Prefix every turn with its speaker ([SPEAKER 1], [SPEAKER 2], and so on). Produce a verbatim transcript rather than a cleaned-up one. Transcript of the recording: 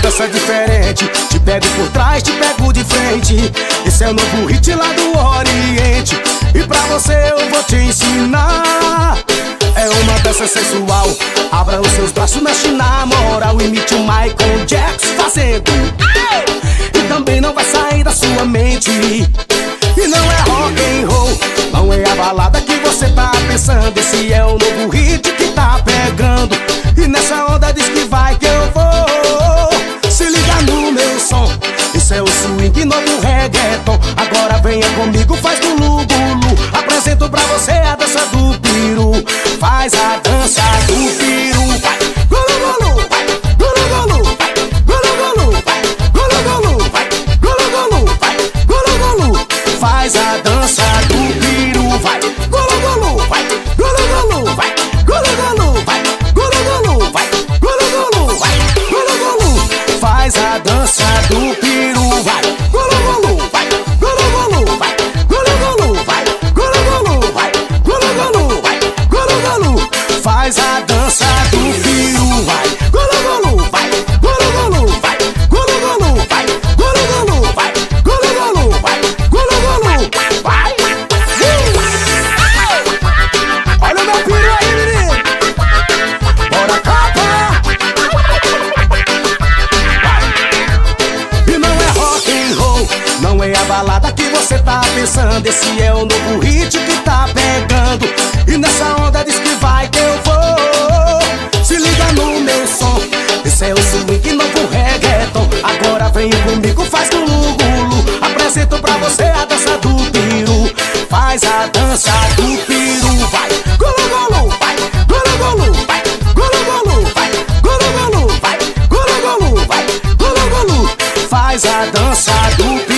[SPEAKER 1] dança diferente. Te pego por trás, te pego de frente. Esse é o novo hit lá do Oriente. E pra você eu vou te ensinar. É uma dança sensual. Abra os seus braços, mexe na moral. Imite o Michael Jackson fazendo. E também não vai sair da sua mente. E não é rock and roll, não é a balada que você tá pensando. Esse é o novo hit que tá pegando. E nessa onda diz que vai que eu vou. Se liga no meu som. Esse é o swing, novo reggaeton. Agora venha comigo, faz gulu gulu. Apresento pra você a dança do peru. Faz a dança do peru. Vai, gulu gulu, vai, gulu gulu, vai, gulu gulu, vai, gulu gulu, vai, gulu gulu, vai, gulu gulu. Faz a dança do peru. Vai, gulu gulu, vai, gulu gulu, vai, gulu gulu, vai, gulu gulu, vai, gulu gulu, vai, gulu gulu. Faz a dança do peru. Vai, gulu gulu, vai, gulu gulu, vai, gulu gulu, vai, gulu gulu, vai, gulu gulu, vai, gulu gulu. Faz a dança do peru. Vai, gulu gulu, vai, gulu gulu, vai, gulu gulu, vai, gulu gulu, vai, gulu gulu, vai, gulu gulu. Vai. Olha o meu peru aí, menino. Bora capa. E não é rock and roll, não é a balada que você tá pensando. Esse é o novo hit que tá pegando. E nessa onda diz que vai que eu vou. Se liga no meu som. Esse é o swing, novo reggaeton. Agora vem comigo, faz gulu gulu. Apresento pra você a dança do peru. Faz a dança do peru. Vai, gulu gulu, vai, gulu gulu, vai, gulu gulu, vai, gulu gulu, vai, gulu gulu, vai, gulu gulu. Faz a dança do peru.